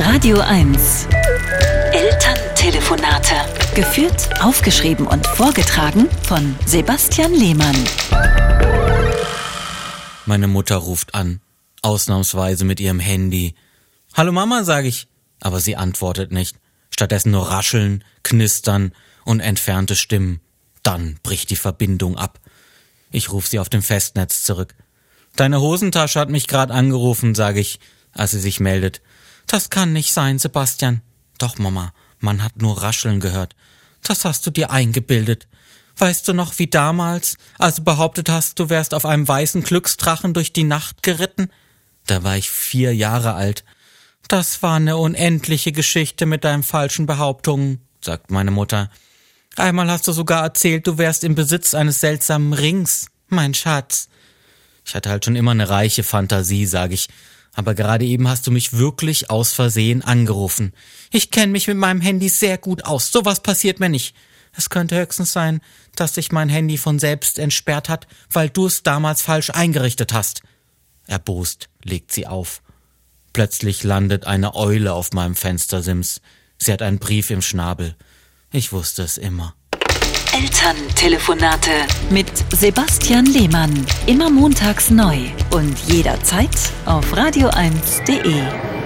Radio 1. Elterntelefonate. Geführt, aufgeschrieben und vorgetragen von Sebastian Lehmann. Meine Mutter ruft an, ausnahmsweise mit ihrem Handy. »Hallo Mama«, sage ich, aber sie antwortet nicht. Stattdessen nur Rascheln, Knistern und entfernte Stimmen. Dann bricht die Verbindung ab. Ich rufe sie auf dem Festnetz zurück. »Deine Hosentasche hat mich gerade angerufen«, sage ich, als sie sich meldet. »Das kann nicht sein, Sebastian.« »Doch, Mama, man hat nur Rascheln gehört.« »Das hast du dir eingebildet. Weißt du noch, wie damals, als du behauptet hast, du wärst auf einem weißen Glücksdrachen durch die Nacht geritten?« Da war ich 4 Jahre alt. »Das war eine unendliche Geschichte mit deinen falschen Behauptungen«, sagt meine Mutter. »Einmal hast du sogar erzählt, du wärst im Besitz eines seltsamen Rings, mein Schatz.« Ich hatte halt schon immer eine reiche Fantasie, sage ich. Aber gerade eben hast du mich wirklich aus Versehen angerufen. Ich kenne mich mit meinem Handy sehr gut aus. Sowas passiert mir nicht. Es könnte höchstens sein, dass sich mein Handy von selbst entsperrt hat, weil du es damals falsch eingerichtet hast. Erbost legt sie auf. Plötzlich landet eine Eule auf meinem Fenstersims. Sie hat einen Brief im Schnabel. Ich wusste es immer. Elterntelefonate mit Sebastian Lehmann. Immer montags neu und jederzeit auf radio1.de.